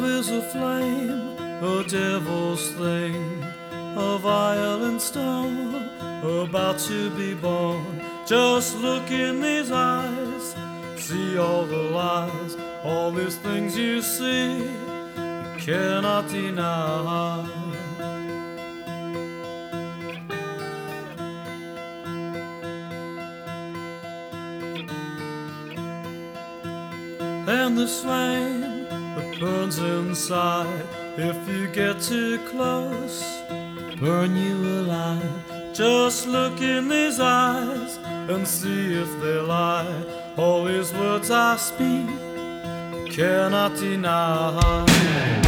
is a flame, a devil's thing, a violent stone, about to be born. Just look in these eyes, see all the lies, all these things you see, you cannot deny. And this flame that burns inside, if you get too close, burn you alive. Just look in these eyes and see if they lie. All these words I speak, cannot deny.